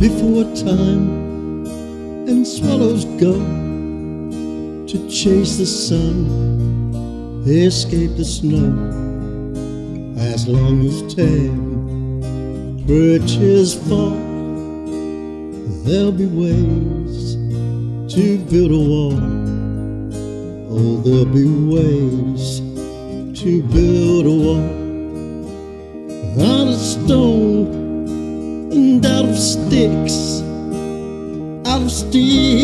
before time and swallows go to chase the sun, escape the snow. As long as temperatures fall, there'll be ways to build a wall. Oh, there'll be ways to build a wall, out of stone and out of sticks, out of steel.